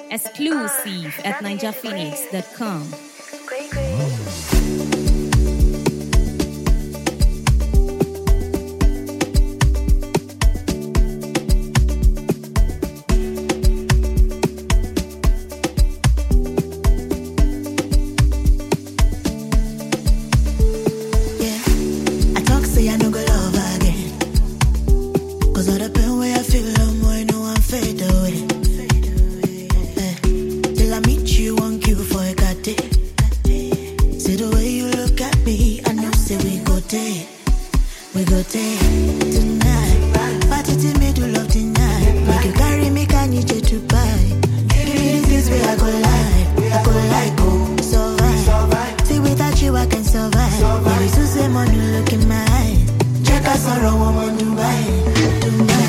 Exclusive at ninjaphoenix.com. We go there tonight. Party to me to love tonight. Make you carry me, can you to buy? Give me the things where I go like, oh, survive. See without you I can survive. When we say money, look in my eyes. Check us out, woman, Dubai.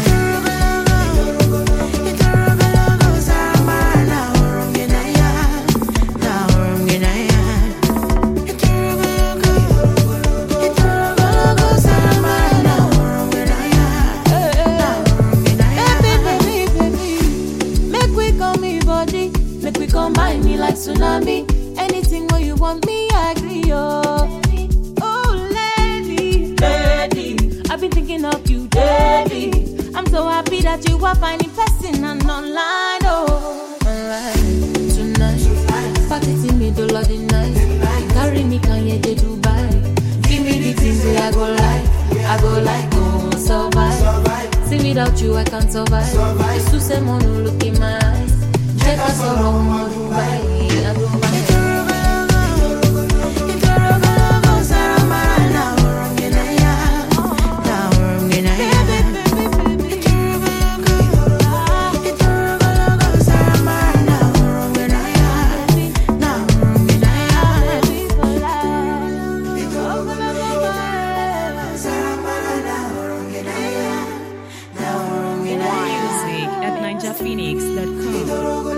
Combine me like tsunami. Anything where you want me, I agree, oh. Oh, lady, I've been thinking of you daily. I'm so happy that you are finding person and online, oh. Alright, tonight, party to me, the Lord in night. Carry me, can you to Dubai? Give me the things that I go like, oh, survive. See, without you, I can't survive. Just to say, mono, look in my eyes. Check us out, Dubai. Music at ninjaphoenix.com.